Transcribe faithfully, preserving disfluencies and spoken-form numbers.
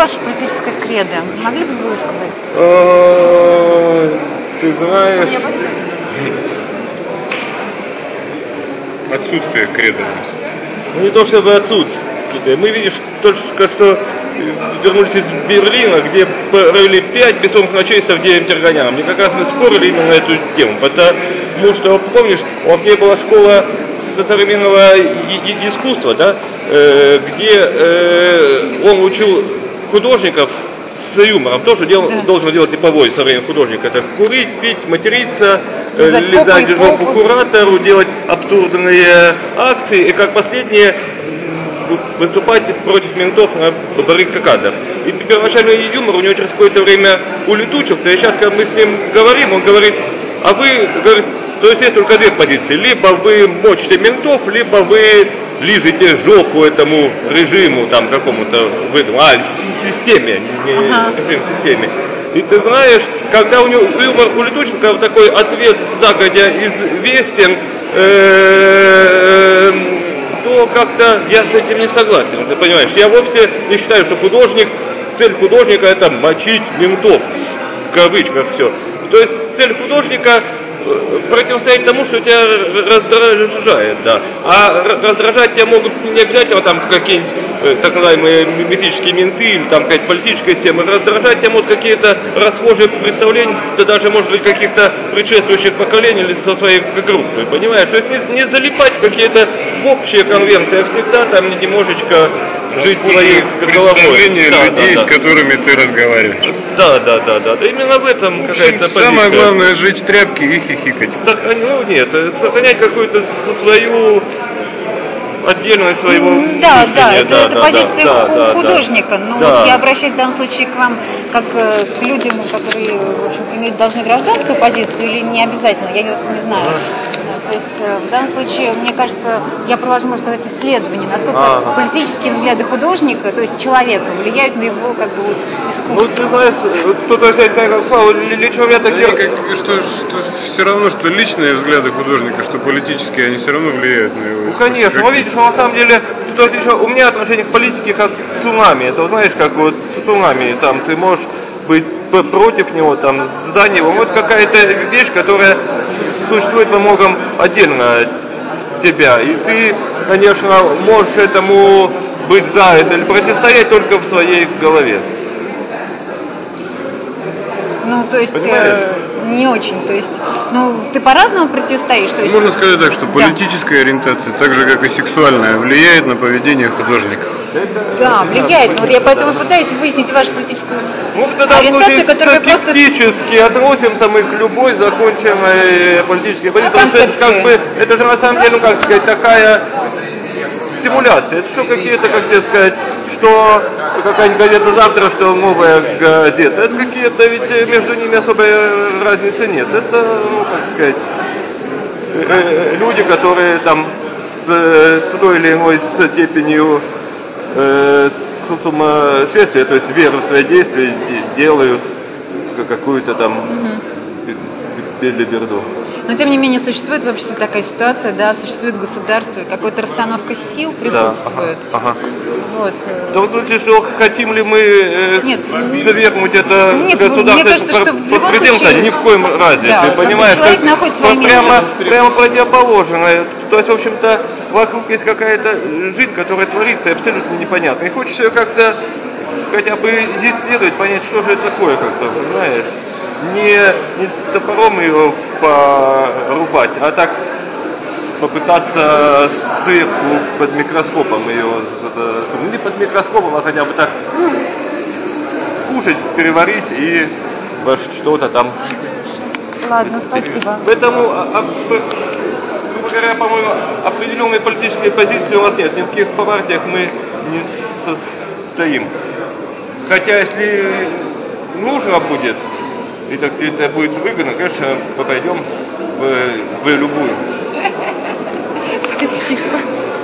ваше политическое кредо? Могли бы вы сказать? Ты знаешь, отсутствие кредо у нас. Ну не то чтобы отсутствие. Мы, видишь, только что вернулись из Берлина, где провели пять бессонных ночей с Авдеем Терганяном. И как раз мы спорили именно на эту тему, потому что, помнишь, у Авдея была школа современного искусства, да, где он учил художников с юмором. То, что дел, да. должен делать типовой современный художник, это курить, пить, материться, лизать жопу куратору, делать абсурдные акции, и как последнее выступать против ментов на баррикадах. И первоначальный юмор у него через какое-то время улетучился, и сейчас, когда мы с ним говорим, он говорит, а вы, говорит, то есть есть только две позиции, либо вы мочите ментов, либо вы лижете жопу этому режиму, там, какому-то, в этом, а, системе, не, ага. не системе. И ты знаешь, когда у него юмор улетучился, когда такой ответ загодя известен, то как-то я с этим не согласен, ты понимаешь. Я вовсе не считаю, что художник, цель художника это мочить ментов, в кавычках все. То есть цель художника противостоять тому, что тебя раздражает, да. А раздражать тебя могут не обязательно там какие-нибудь э, так называемые мифические менты или там какая-то политическая система. Раздражать тебя могут какие-то расхожие представления, да даже может быть каких-то предшествующих поколений или со своей группой, понимаешь? То есть не, не залипать в какие-то общие конвенции, а всегда там немножечко жить своей головой. Представление да, людей, да, да. с которыми ты разговариваешь. Да, да, да, да. да. Именно в этом какая-то позиция. Самое главное жить тряпки и хихикать. Сохран... Ну нет, сохранять какую-то свою отдельность своего да, мышления. да, это, да, это да, позиция да, да, художника. Да, но да. Вот я обращаюсь в данном случае к вам как э, к людям, которые, в общем-то, имеют должны гражданскую позицию или не обязательно, я не, не знаю. То есть э, в данном случае, мне кажется, я провожу, можно сказать, исследование, насколько А-а-а. политические взгляды художника, то есть человека, влияют на его как бы вот, искусство. Ну ты знаешь, кто-то сказать, как лично я такие... Как, что, что все равно, что личные взгляды художника, что политические, они все равно влияют на его Ну искусство. конечно, как... но видишь, на самом деле, тут еще, у меня отношение к политике как к цунами, это знаешь, как вот цунами, там ты можешь быть против него, там, за него, вот какая-то вещь, которая существует во многом отдельно от тебя, и ты, конечно, можешь этому быть за это или противостоять только в своей голове. Ну, то есть, э, не очень, то есть, ну, ты по-разному противостоишь, то есть... Можно сказать так, что политическая да. ориентация, так же, как и сексуальная, влияет на поведение художника. Да, влияет, но я поэтому пытаюсь выяснить вашу политическую ну, тогда ориентацию, которая скептически просто... относимся мы к любой законченной политической позиции, потому что это, как бы, это же на самом деле, ну, как сказать, такая симуляция, это что какие-то, как тебе сказать, что какая-нибудь газета завтра, что новая газета, это какие-то, ведь между ними особой разницы нет, это, ну, как сказать, люди, которые там с той или иной степенью э, сумасшествия, то есть веру в свои действия, делают какую-то там белиберду. Но тем не менее существует в обществе такая ситуация, да, существует государство, какая-то расстановка сил присутствует. Да, ага, ага. Вот. В том случае, что хотим ли мы э, Нет, свергнуть это Нет, государство под претензией, ни в коем разе, да, ты понимаешь, то есть, прямо, прямо противоположное. То есть, в общем-то, вокруг есть какая-то жизнь, которая творится абсолютно непонятно. И хочется ее как-то хотя бы исследовать, понять, что же это такое, как-то, знаешь. Не, не топором ее порубать, а так попытаться сверху под микроскопом ее, не под микроскопом, а хотя бы так скушать, переварить и во что-то там. Ладно, спасибо. Поэтому, грубо говоря, по-моему, определенной политической позиции у нас нет, ни в каких партиях мы не состоим. Хотя, если нужно будет, и так это будет выгодно, конечно, пойдем в, в любую. Спасибо.